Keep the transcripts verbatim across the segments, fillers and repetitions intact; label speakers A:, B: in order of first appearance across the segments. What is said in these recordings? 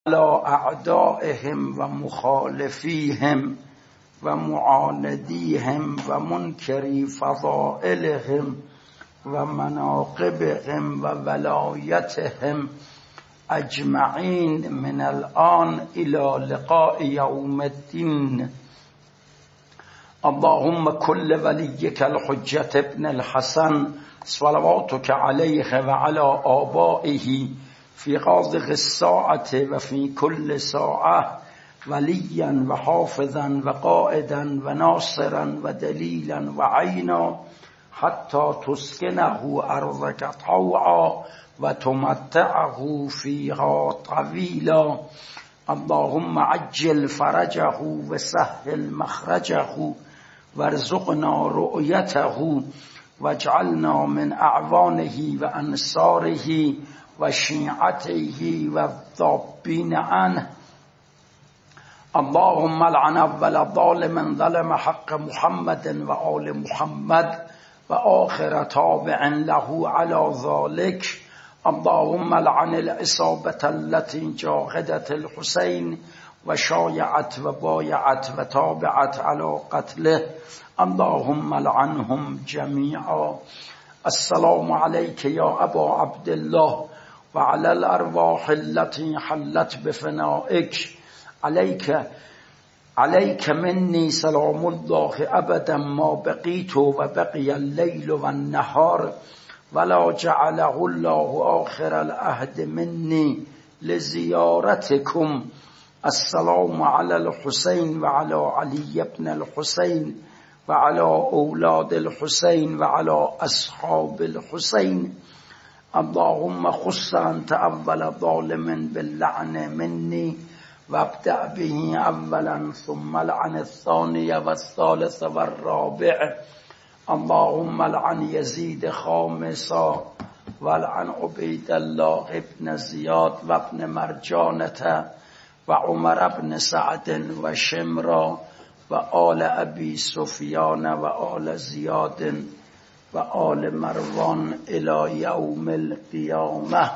A: على اعدائهم و مخالفیهم و معاندیهم و منکری فضائلهم و مناقبهم و ولایتهم اجمعین من الان الى لقاء یوم الدین. اللهم كل وليك الحجة ابن الحسن صلواتك عليه وعلى آبائه في هذه الساعة وفي كل ساعة وليا وحافظا وقائدا وناصرا ودليلا وعينا حتى تسكنه أرضك طوعا وتمتعه فيها طويلا. اللهم عجل فرجه وسهل مخرجه وارزقنا رؤيته واجعلنا من أعوانه وأنصاره وشيعته والذابين عنه. اللهم لعن أول ظالم ظلم حق محمد وآل محمد وآخر تابع له على ذلك. اللهم لعن العصابة التي جاهدت الحسين وشايعت وبايعت وتابعت على قتله. اللهم لعنهم جميعا. السلام عليك يا أبا عبد الله وعلى الأرواح التي حلت بفنائك. عليك عليك مني سلام الله أبدا ما بقيت وبقي الليل والنهار ولا جعله الله آخر العهد مني لزيارتكم. السلام على الحسين وعلى علي بن الحسين وعلى أولاد الحسين وعلى أصحاب الحسين. اللهم خص أنت أول ظالم باللعن مني وابدأ به أولا ثم لعن الثاني والثالث والرابع. اللهم لعن يزيد خامسا ولعن عبيد الله ابن زياد وابن مرجانة وعمر بن سعد وشمرا وآل أبي سفيان وآل زياد وآل مروان إلى يوم القيامة.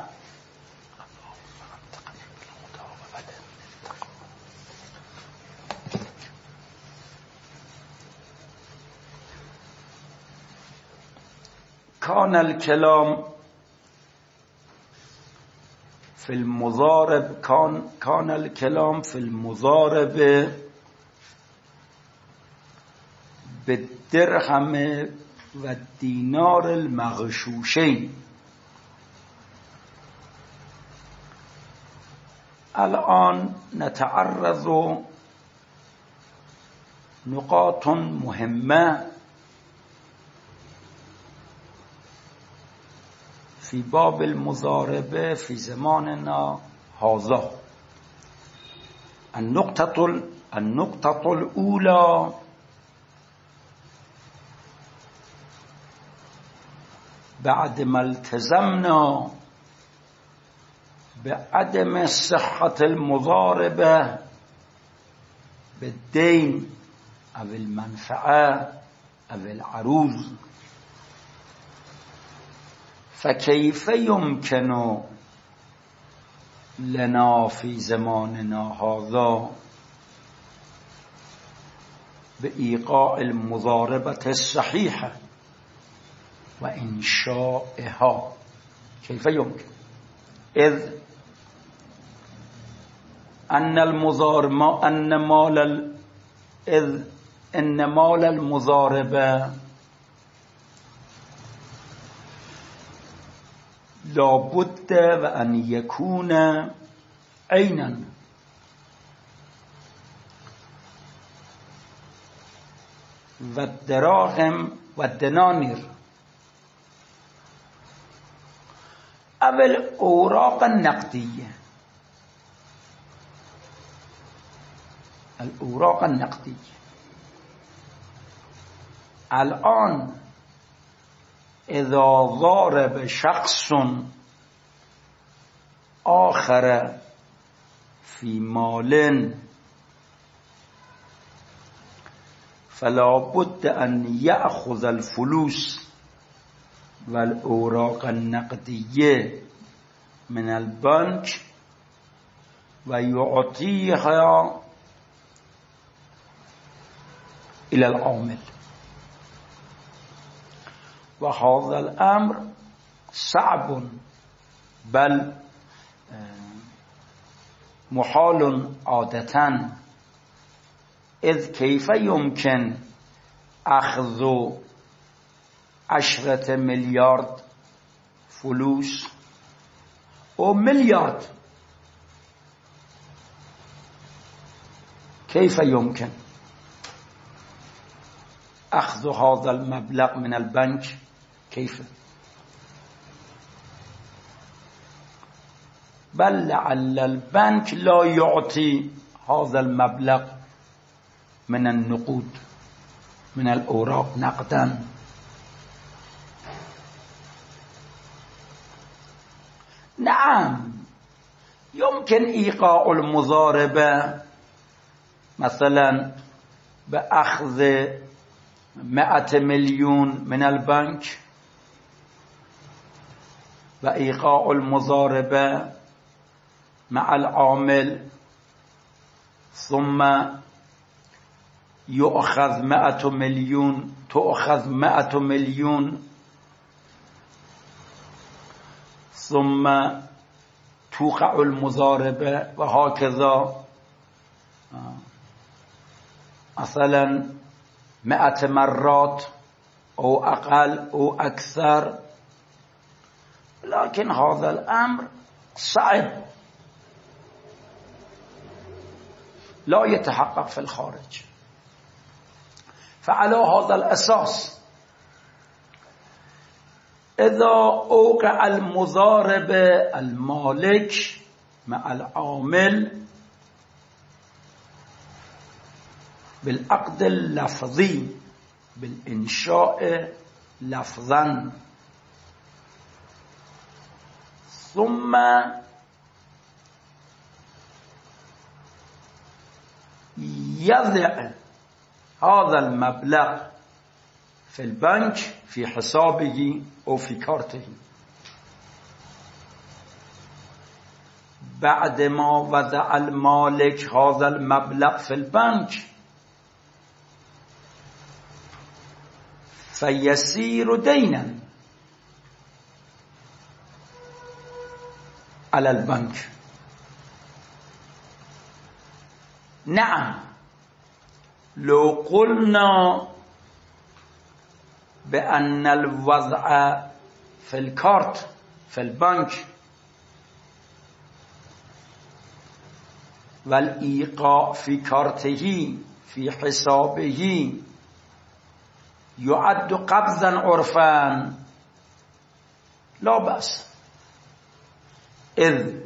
A: كان الكلام في المضارب كان كان الكلام في المضارب بالدرهم والدينار المغشوشين. الآن نتعرض نقاط مهمة في باب المضاربة في زماننا هذا. النقطة النقطة الأولى بعد ما التزمنا بعدم صحة المضاربة بالدين أو المنفعة أو العروض، فكيف يمكن لنا في زماننا هذا بإيقاع المضاربة الصحيحة وإنشائها؟ كيف يمكن؟ إذ أن المضاربة أن مال إذ إن مال المضاربة لابد وأن يكون عينا، والدراهم والدنانير أو الأوراق النقدية. الأوراق النقدية الآن إذا ضارب شخص آخر في مال فلا بد أن يأخذ الفلوس والأوراق النقدية من البنك و یعطیها الى العامل و هذا الامر صعب بل محال عادتا اذ کیف یمکن اخذ عشرة میلیارد فلوس او میلیارد كيف يمكن أخذ هذا المبلغ من البنك؟ كيف؟ بل لعل البنك لا يعطي هذا المبلغ من النقود من الأوراق نقدا. نعم يمكن إيقاع المضاربة مثلا بأخذ مئة مليون من البنك وإيقاع المضاربة مع العامل ثم يؤخذ مئة مليون تؤخذ مئة مليون ثم توقع المضاربة وهكذا مثلا مئة مرات أو أقل أو أكثر. لكن هذا الأمر صعب لا يتحقق في الخارج. فعلى هذا الأساس إذا أوقع المضاربة المالك مع العامل بالعقد اللفظي بالإنشاء لفظا ثم يضع هذا المبلغ في البنك في حسابه أو في كارته بعدما وضع المالك هذا المبلغ في البنك فيصير دينا على البنك. نعم لو قلنا بأن الوضع في الكارت في البنك والإيقاع في كارته في حسابه يعد قبضا عرفا لا بأس، إذ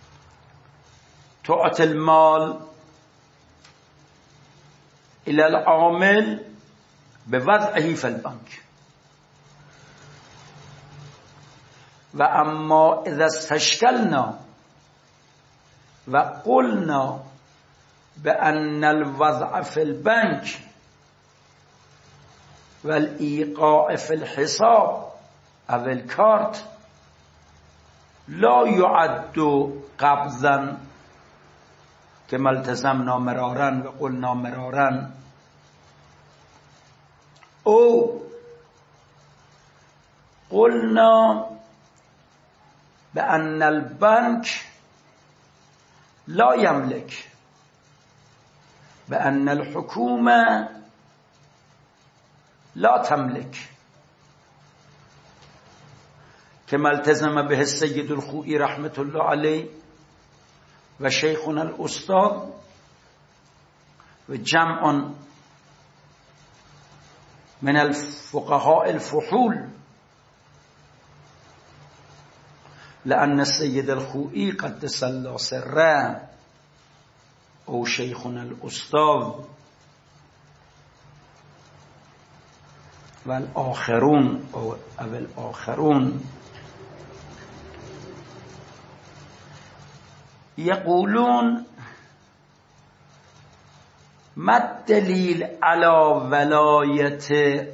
A: تعطي المال إلى العامل بوضعه في البنك. وأما إذا استشكلنا وقلنا بأن الوضع في البنك والإيقاع في الحساب أو الكارت لا يعد قبضا كما التزمنا مرارا وقلنا مرارا، أو قلنا بأن البنك لا يملك، بأن الحكومة لا تملك كما التزم به السيد الخوئي رحمة الله عليه وشيخنا الأستاذ وجمع من الفقهاء الفحول، لأن السيد الخوئي قدس الله سره أو شيخنا الأستاذ والآخرون أو الآخرون يقولون ما الدليل على ولاية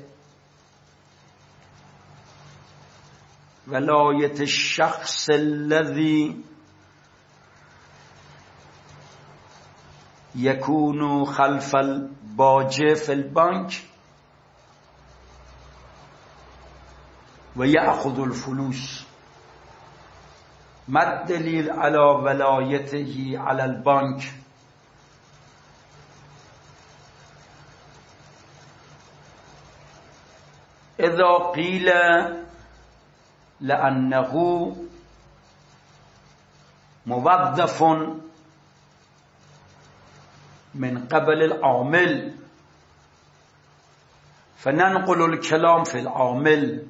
A: ولاية الشخص الذي يكون خلف الباجة في البنك ويأخذ الفلوس. ما الدليل على ولايته على البنك؟ إذا قيل لأنه موظف من قبل العامل فننقل الكلام في العامل.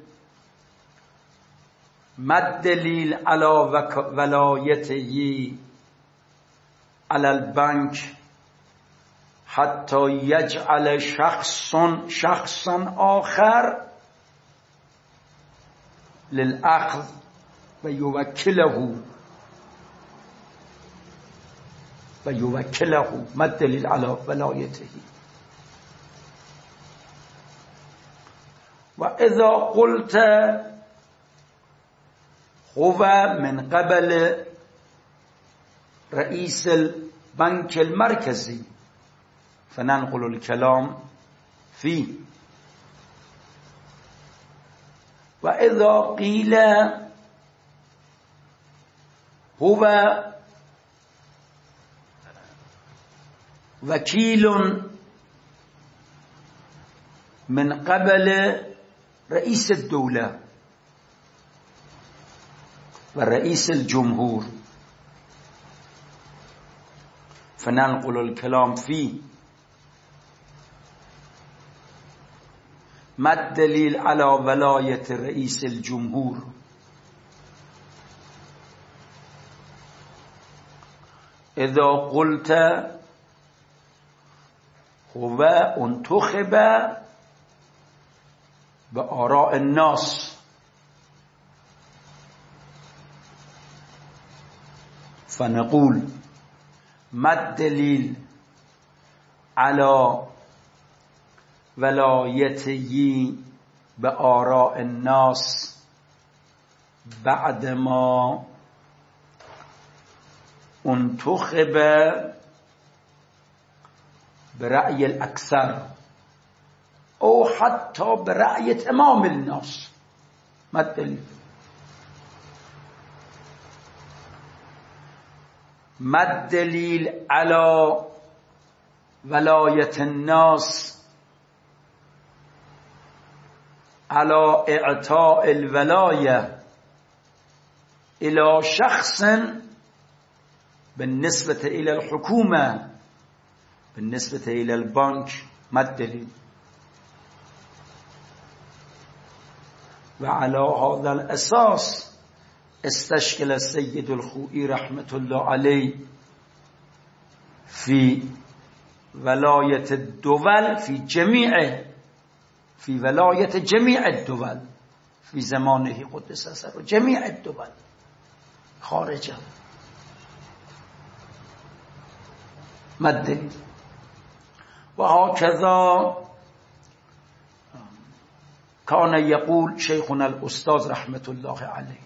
A: ما الدليل على ولايته على البنك حتى يجعل شخص شخصا آخر للأخذ ويوكله ويوكله؟ ما الدليل على ولايته؟ وإذا قلت هو من قبل رئيس البنك المركزي فننقل الكلام فيه. وإذا قيل هو وكيل من قبل رئيس الدولة ورئيس الجمهور فننقل الكلام فيه. ما الدليل على ولاية رئيس الجمهور؟ إذا قلت هو انتخب بآراء الناس فنقول ما الدليل على ولايته بآراء الناس بعدما انتخب برأي الأكثر أو حتى برأي تمام الناس؟ ما الدليل؟ ما الدليل على ولاية الناس على إعطاء الولاية إلى شخص بالنسبة إلى الحكومة بالنسبة إلى البنك؟ ما الدليل؟ وعلى هذا الأساس استشكل السيد الخوئي رحمة الله عليه في ولاية الدول في جميع في ولاية جميع الدول في زمانه قدس سره، جميع الدول خارجا. ما الدليل؟ وهكذا كان يقول شيخنا الأستاذ رحمة الله عليه.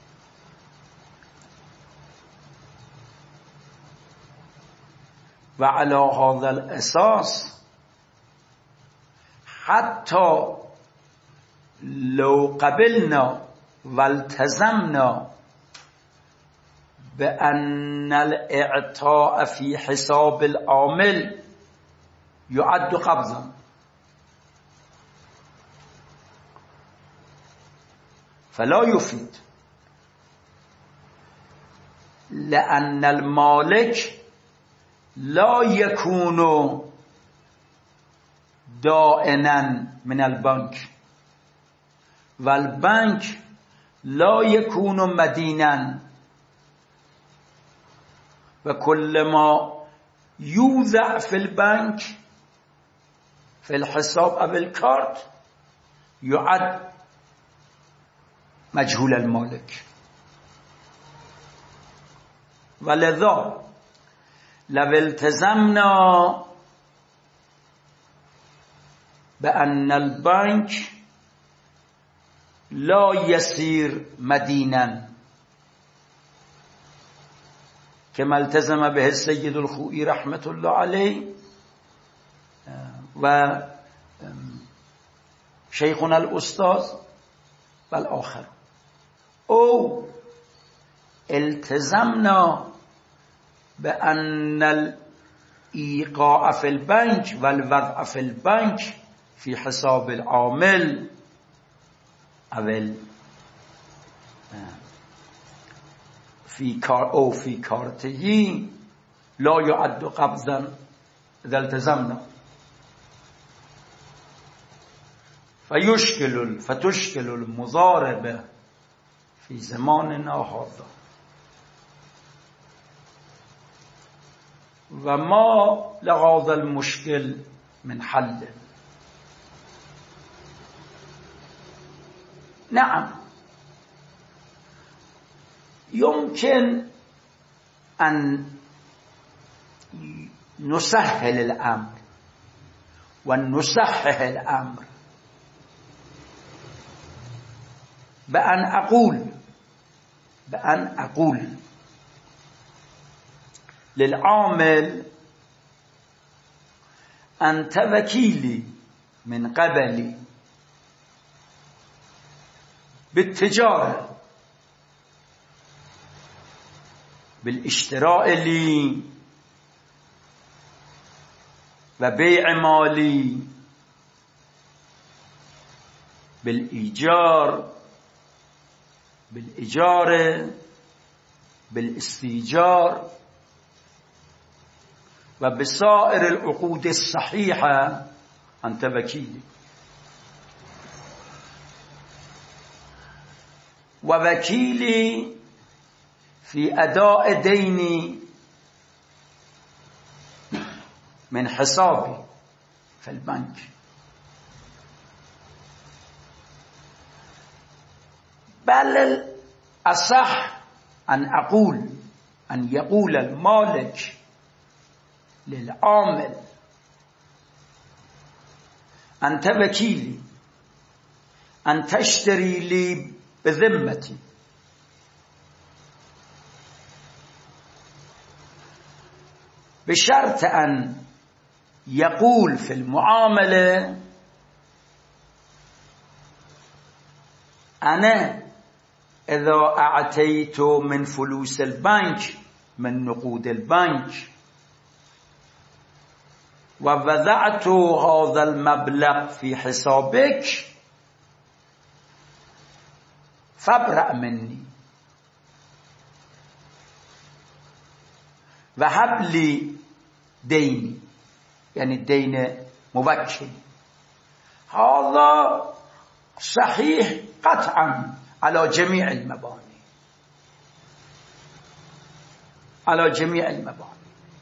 A: وعلى هذا الأساس حتى لو قبلنا والتزمنا بأن الإعطاء في حساب العامل يعد قبضا، فلا يفيد، لأن المالك لا يكون دائنا من البنك والبنك لا يكون مدينا، وكل ما يوضع في البنك في الحساب أو الكارت يعد مجهول المالك. ولذا لو التزمنا بأن البنك لا يصير مدينا که ملتزم به السید الخوئی رحمت الله علیه و شیخنا الاستاذ و الاخر، او التزمنا بأن الإيقاع في البنك والوضع في البنك في حساب العامل أو في كار أو في كارته لا يعد قبضا إذا التزمنا، فيشكل فتشكل المضاربة في زماننا هذا، وما لهذا المشكل من حل. نعم، يمكن أن نسهل الأمر ونصحح الأمر بأن أقول بأن أقول للعامل أنت وكيلي من قبلي بالتجارة، بالاشتراء لي وبيع مالي، بالإيجار، بالإجارة، بالاستيجار، وبسائر العقود الصحيحة أنت وكيلي. ووكيلي في أداء ديني من حسابي في البنك، بل الأصح أن أقول أن يقول المالك للعامل أنت وكيلي، أن تشتري لي بذمتي، بشرط أن يقول في المعاملة أنا إذا أعطيت من فلوس البنك، من نقود البنك، ووضعت هذا المبلغ في حسابك فابرأ مني وهب لي ديني، يعني الدين موكل. هذا صحيح قطعا على جميع المباني، على جميع المباني،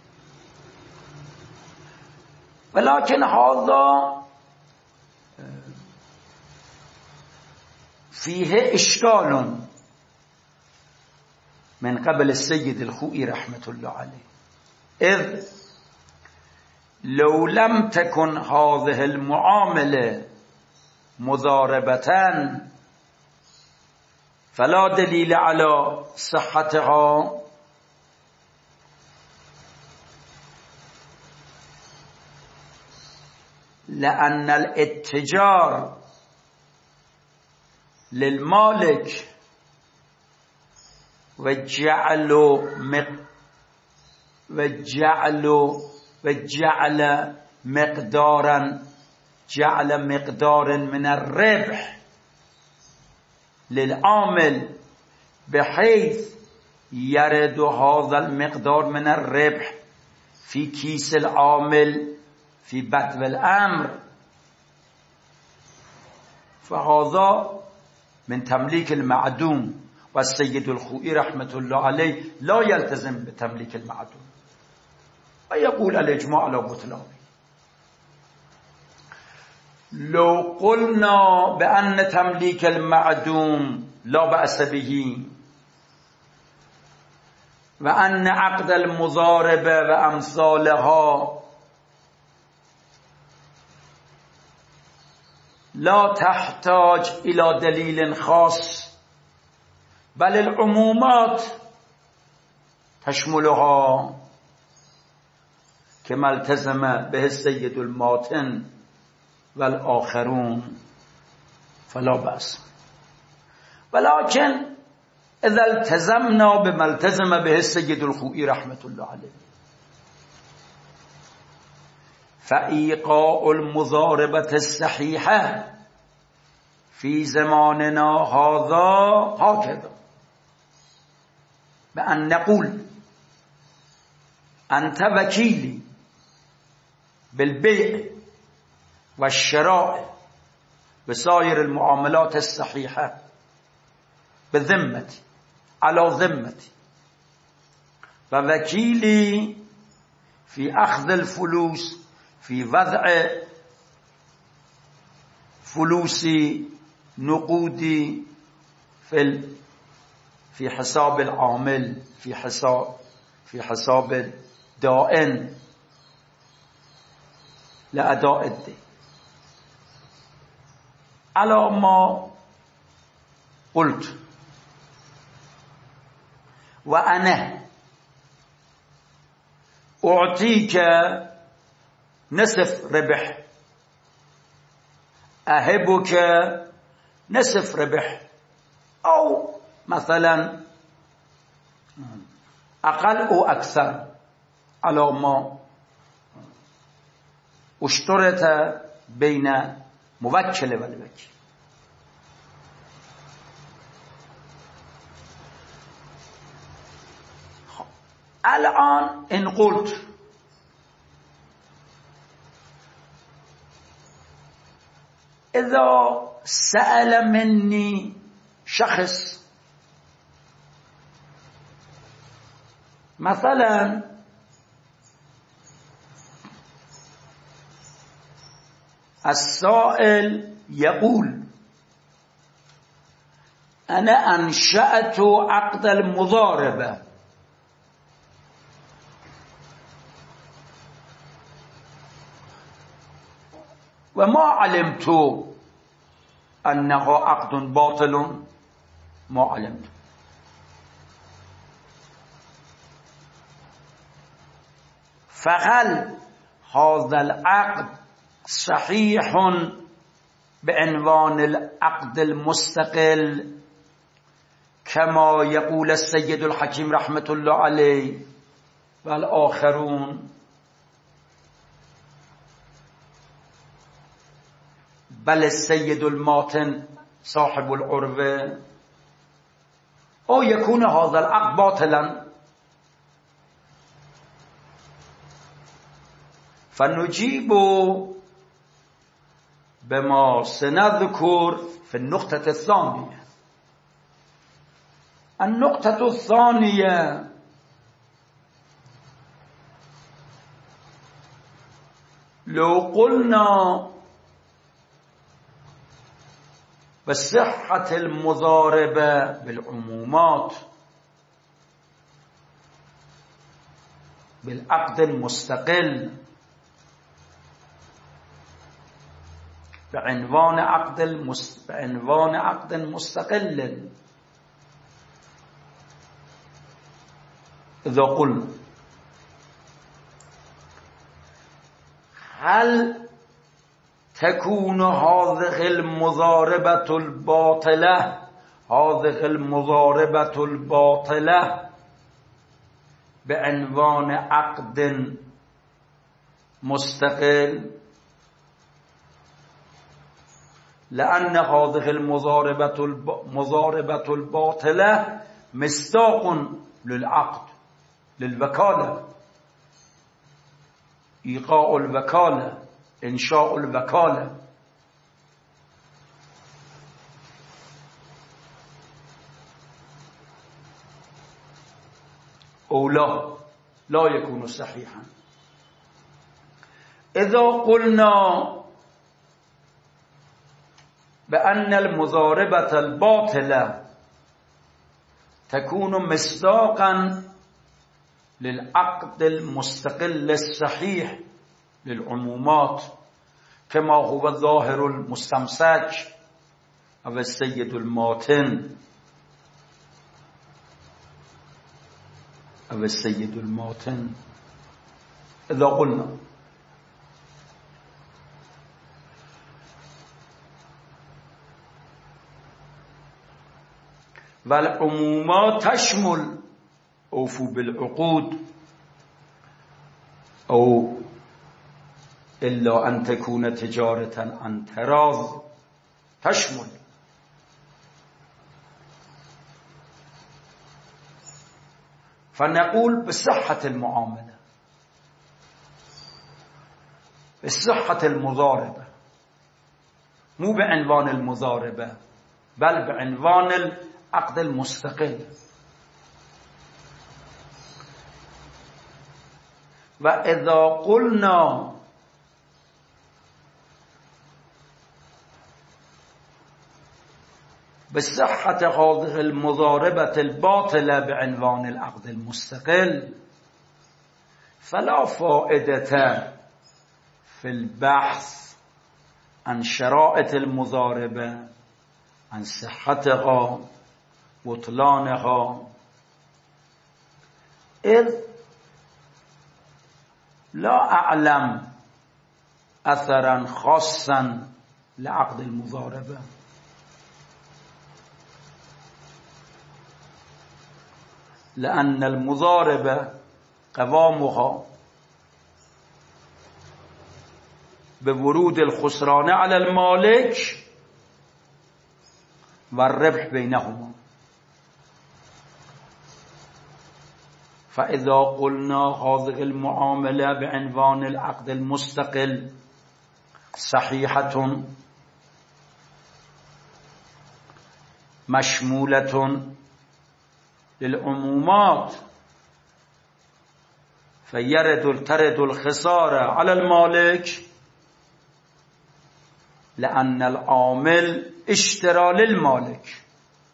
A: ولكن هذا فيه إشكال من قبل السيد الخوئي رحمة الله عليه، إذ لو لم تكن هذه المعاملة مضاربة فلا دليل على صحتها، لأن الاتجار للمالك وجعل وجعل وجعل مقدارا جعل مقدار من الربح للعامل بحيث يرد هذا المقدار من الربح في كيس العامل في بدء الأمر، فهذا من تمليك المعدوم، والسيد الخوئي رحمة الله عليه لا يلتزم بتمليك المعدوم ويقول الإجماع على بطلانه. لو قلنا بأن تمليك المعدوم لا بأس به، وأن عقد المضاربة وأمثالها لا تحتاج إلى دليل خاص، بل العمومات تشملها كما التزم به السيد الماتن والآخرون فلا بأس، ولكن إذا التزمنا بما التزم به السيد الخوئي رحمة الله عليه فإيقاع المضاربة الصحيحة في زماننا هذا هكذا، بأن نقول أنت وكيلي بالبيع والشراء وسائر المعاملات الصحيحة بذمتي على ذمتي، ووكيلي في أخذ الفلوس، في وضع فلوس نقودي في في حساب العامل، في حساب في حساب الدائن لأداء الدين على ما قلت. وأنا أعطيك نصف ربح، أهبك نصف ربح، أو مثلا أقل أو أكثر على ما اشترط بين موكل والوكيل. الآن إن قلت إذا سأل مني شخص مثلا السائل يقول أنا أنشأت عقد المضاربة وما علمت أنه عقد باطل، ما علمت، فهل هذا العقد صحيح بعنوان العقد المستقل كما يقول السيد الحكيم رحمة الله عليه والآخرون، بل السيد الماتن صاحب العروة، أو يكون هذا العقد باطلا؟ فنجيب بما سنذكر في النقطة الثانية. النقطة الثانية لو قلنا بصحة المضاربة بالعمومات بالعقد المستقل بعنوان عقد المست... بعنوان عقد مستقل، إذا قلنا هل تكون هذه المضاربة الباطلة هذه المضاربة الباطلة بعنوان عقد مستقل؟ لأن هذه المضاربة المضاربة الباطلة مصداق للعقد، للوكالة، إيقاع الوكالة، إنشاء الوكالة. أو لا لا يكون صحيحا. إذا قلنا بأن المضاربة الباطلة تكون مصداقا للعقد المستقل الصحيح للعمومات كما هو الظاهر المستمسك أو السيد الماتن او السید الماتن اذا قلنا والعمومات تشمل اوفو بالعقود او الا ان تكون تجارتا عن تراض تشمل. فنقول بصحة المعاملة، بصحة المضاربة، مو بعنوان المضاربة بل بعنوان العقد المستقل. وإذا قلنا بصحة هذه المضاربة الباطلة بعنوان العقد المستقل فلا فائدة في البحث عن شرائط المضاربة، عن صحتها بطلانها، إذ لا أعلم أثرا خاصا لعقد المضاربة. لأن المضاربة قوامها بورود الخسران على المالك والربح بينهما. فإذا قلنا هذه المعاملة بعنوان العقد المستقل صحيحة مشمولة للعمومات فيرد ترد الخسارة على المالك لأن العامل اشترى للمالك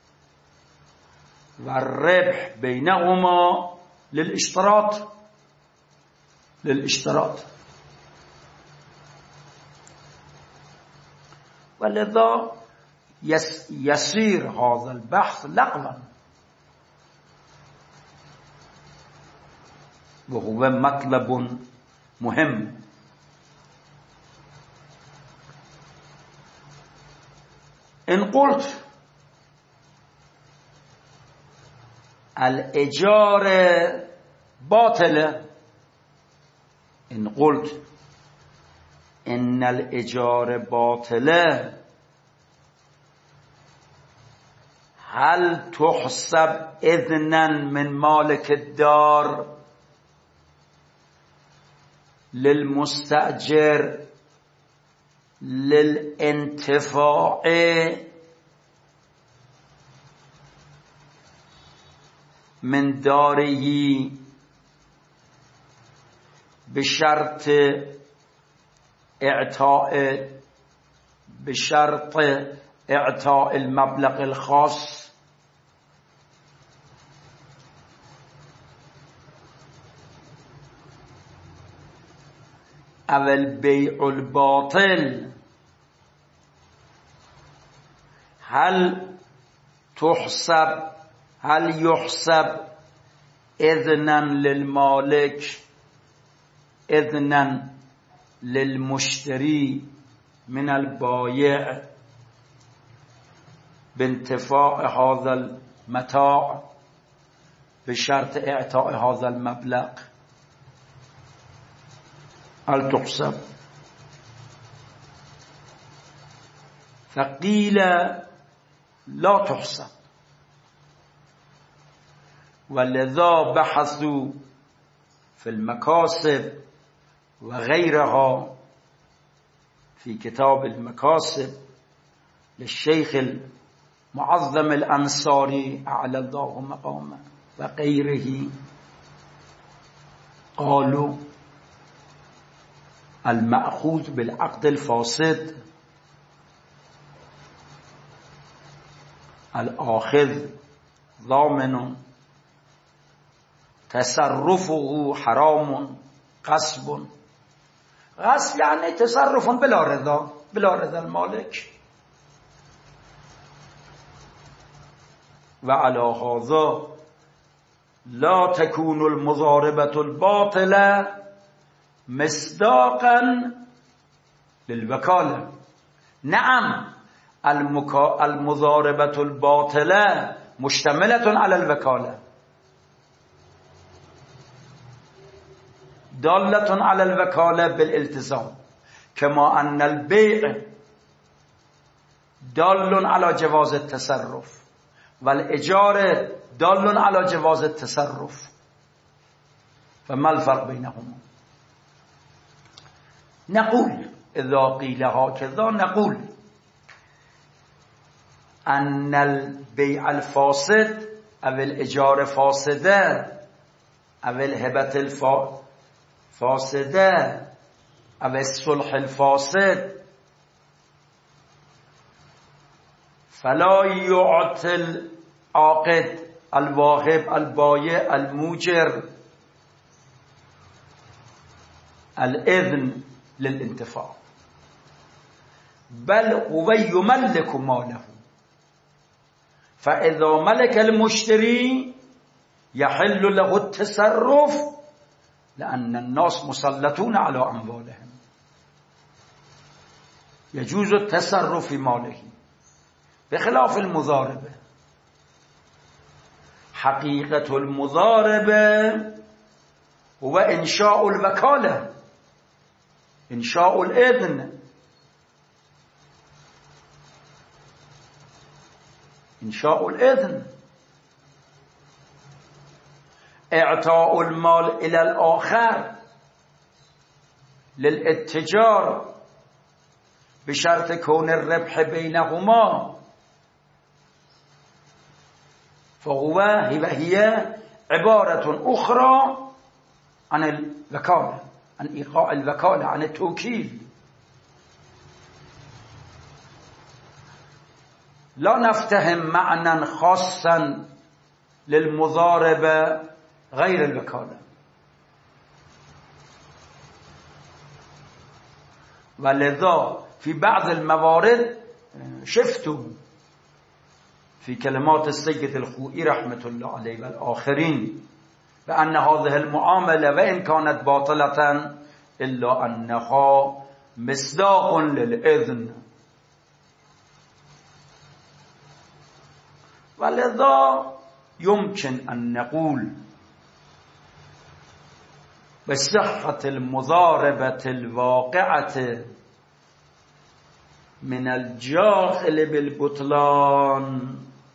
A: والربح بينهما للاشتراط للاشتراط ولذا يصير هذا البحث لغوا، وهو مطلب مهم. إن قلت الإجارة باطلة، إن قلت إن الإجارة باطلة، هل تحسب إذنا من مالك الدار للمستأجر للانتفاع من داره بشرط اعطاء بشرط اعطاء المبلغ الخاص؟ او البيع الباطل هل تحسب هل يحسب إذنا للمالك إذنا للمشتري من البائع بانتفاع هذا المتاع بشرط اعطاء هذا المبلغ؟ هل تحسب؟ فقيل لا تحسب. ولذا بحثوا في المكاسب وغيرها في كتاب المكاسب للشيخ المعظم الأنصاري أعلى الله مقامه وغيره، قالوا المأخوذ بالعقد الفاسد الآخذ ضامن تصرفه حرام غصب. غصب يعني تصرف بلا رضا بلا رضا المالك. وعلى هذا لا تكون المضاربة الباطلة مصداقا للوكالة. نعم المكا... المضاربة الباطلة مشتملة على الوكالة، دالة على الوكالة بالالتزام، كما أن البيع دال على جواز التصرف والإجارة دال على جواز التصرف. فما الفرق بينهما؟ نقول إذا قيل هكذا نقول أن البيع الفاسد أو الإجارة فاسدة أو الهبة الفاسدة أو الصلح الفاسد فلا يعطي العاقد الواهب البايع الموجر الإذن للانتفاع، بل هو يملك ماله. فإذا ملك المشتري يحل له التصرف، لأن الناس مسلطون على أموالهم، يجوز التصرف في ماله، بخلاف المضاربة. حقيقة المضاربة هو إنشاء الوكالة، إنشاء الإذن، إنشاء الإذن، إعطاء المال إلى الآخر للاتجار بشرط كون الربح بينهما، فهو هي عبارة أخرى عن الوكالة، عن إيقاع الوكالة، عن التوكيل. لا نفتهم معنى خاصا للمضاربة غير الوكالة. ولذا في بعض الموارد شفتوا في كلمات السيد الخوئي رحمة الله عليه والآخرين بأن هذه المعاملة وإن كانت باطلة إلا أنها مصداق للإذن. ولذا يمكن أن نقول بصحة المضاربة الواقعة من الجاهل بالبطلان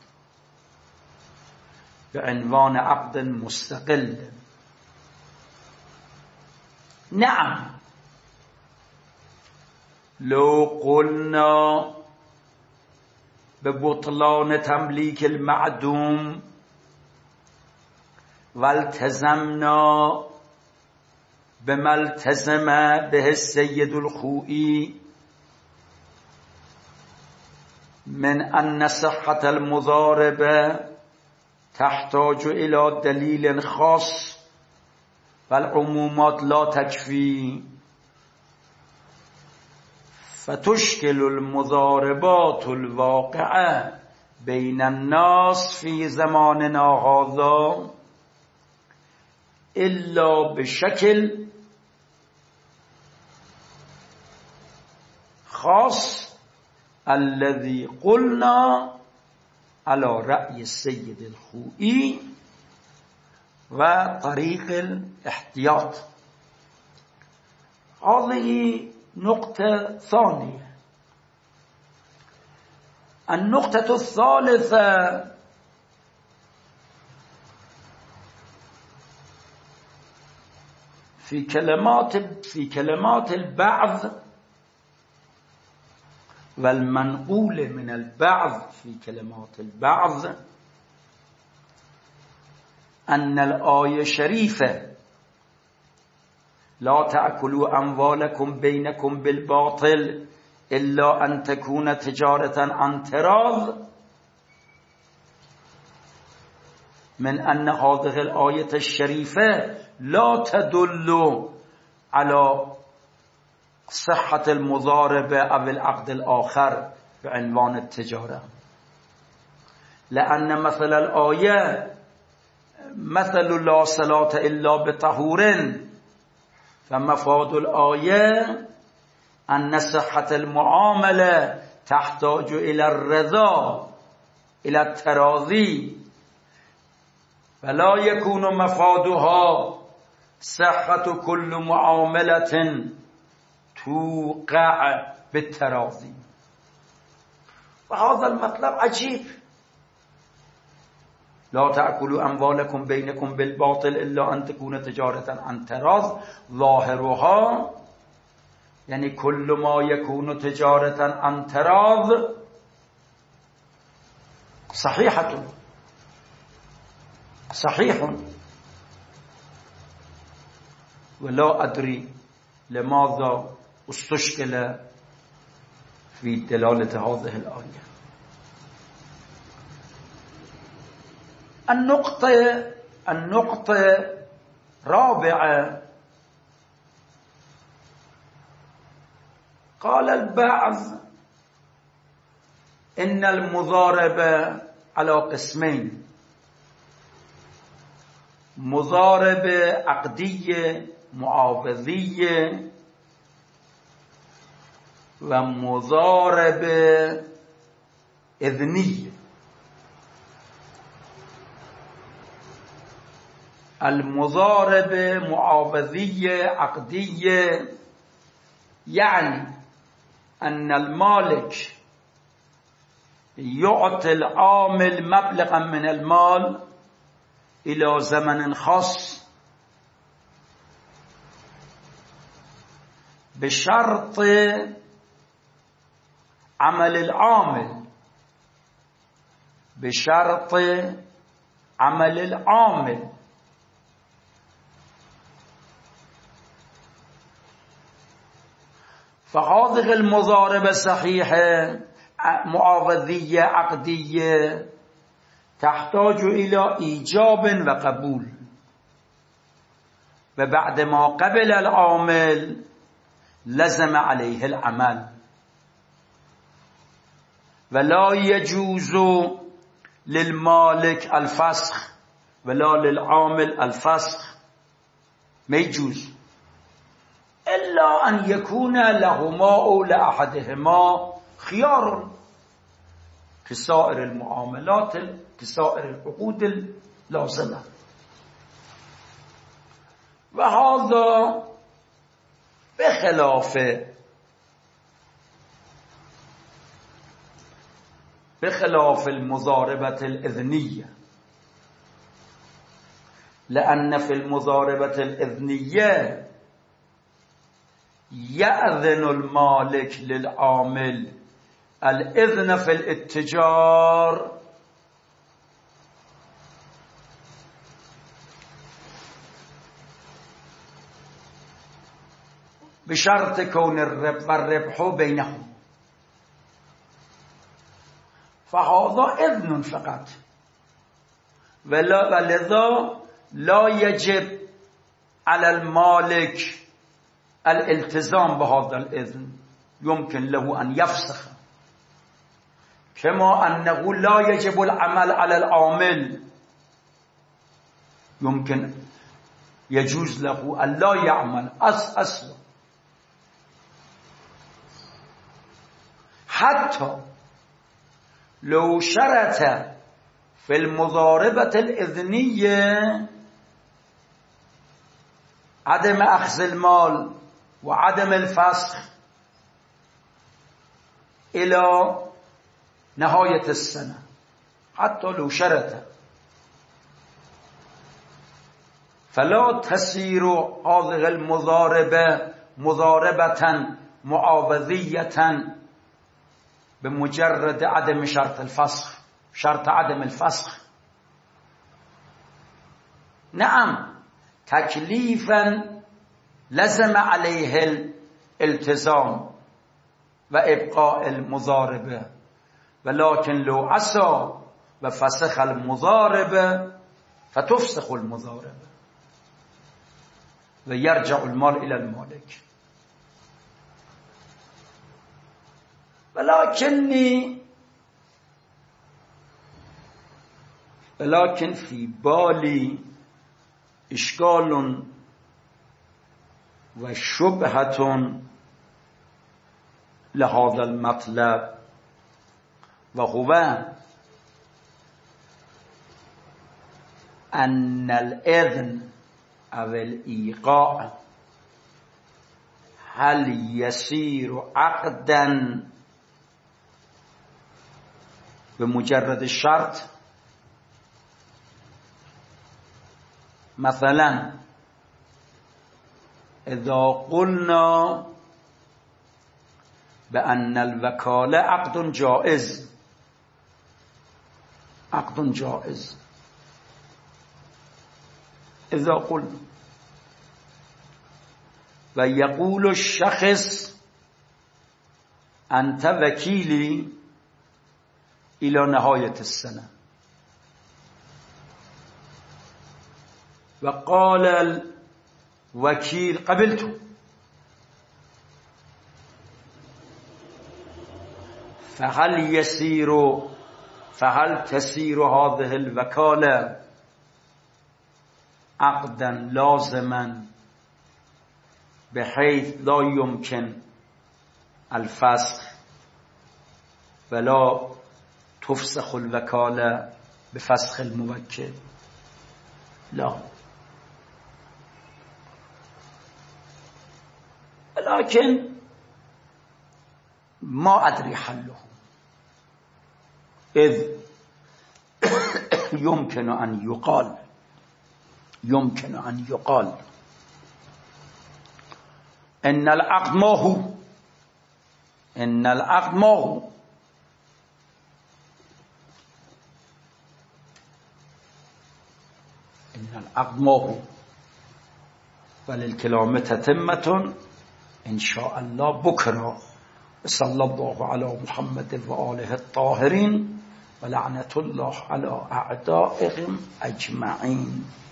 A: بعنوان عقد مستقل. نعم لو قلنا ببطلان تمليك المعدوم والتزمنا بما التزم به السيد الخوئي من أن صحة المضاربة تحتاج إلى دليل خاص والعمومات لا تكفي، فتشكل المضاربات الواقعة بين الناس في زماننا هذا إلا بشكل خاص الذي قلنا على رأي السيد الخوئي وطريق الاحتياط. هذه نقطة ثانية. النقطة الثالثة في كلمات في كلمات البعض والمنقول من البعض في كلمات البعض أن الآية الشريفة لا تأكلوا أموالكم بينكم بالباطل إلا أن تكون تجارة عن تراض، من أن هذه الآية الشريفة لا تدل على صحة المضاربة أو العقد الآخر بعنوان التجارة، لأن مثل الآية مثل لا صلاة الا بطهور فمفاد الآية ان صحة المعامله تحتاج الى الرضا الى التراضی فلا يكون مفادها صحة كل معاملة توقع بالتراضي. وهذا المطلب عجيب. لا تأكلوا أموالكم بينكم بالباطل إلا أن تكون تجارة عن تراض ظاهرها يعني كل ما يكون تجارة عن تراض صحيحة صحيح. ولا أدري لماذا استشكل في دلالة هذه الآية. النقطة النقطة رابعة قال البعض إن المضاربة على قسمين: مضاربة عقدية معاوضية ومضاربة إذنية. المضاربة معاوضية عقدية يعني أن المالك يعطي العامل مبلغا من المال إلى زمن خاص بشرط عمل العامل بشرط عمل العامل فهذه المضاربة صحيحة معاوضية عقدية تحتاج إلى إيجاب وقبول، وبعد ما قبل العامل لزم عليه العمل، ولا يجوز للمالك الفسخ ولا للعامل الفسخ، ما يجوز إلا أن يكون لهما أو لأحدهما خيار كسائر المعاملات كسائر العقود اللازمة. وهذا بخلاف بخلاف المضاربة الإذنية، لأن في المضاربة الإذنية يأذن المالك للعامل الإذن في الاتجار بشرط كون الربح بينهم، فهذا إذن فقط، ولذا لا يجب على المالك الالتزام بهذا الإذن، يمكن له أن يفسخ، كما أنه لا يجب العمل على العامل، يمكن يجوز له أن لا يعمل أصلا. حتى لو شرط في المضاربة الإذنية عدم أخذ المال وعدم الفسخ إلى نهاية السنة، حتى لو شرط، فلا تسير هذه المضاربة مضاربة معاوضية بمجرد عدم شرط الفسخ شرط عدم الفسخ. نعم تكليفا لزم عليه الالتزام وإبقاء المضاربة، ولكن لو عصى وفسخ المضاربة فتفسخ المضاربة ويرجع المال إلى المالك. ولكني ولكن في بالي إشكال وشبهة لهذا المطلب، وهو أن الإذن أو الإيقاع هل يصير عقدا بمجرد الشرط؟ مثلا إذا قلنا بأن الوكالة عقد جائز، عقد جائز، إذا قلنا ويقول الشخص أنت وكيلي إلى نهاية السنة، وقال الوكيل قبلته، فهل يسير فهل تسير هذه الوكالة عقدا لازما بحيث لا يمكن الفسخ ولا تفسخ الوكالة بفسخ الموكل؟ لا. لكن ما أدري حله، إذ يمكن أن يقال يمكن أن يقال إن العقد ما هو إن العقد ما هو إن العقد ما هو وللكلام تتمة إن شاء الله بكرة. صلى الله على محمد وآله الطاهرين ولعنة الله على أعدائهم أجمعين.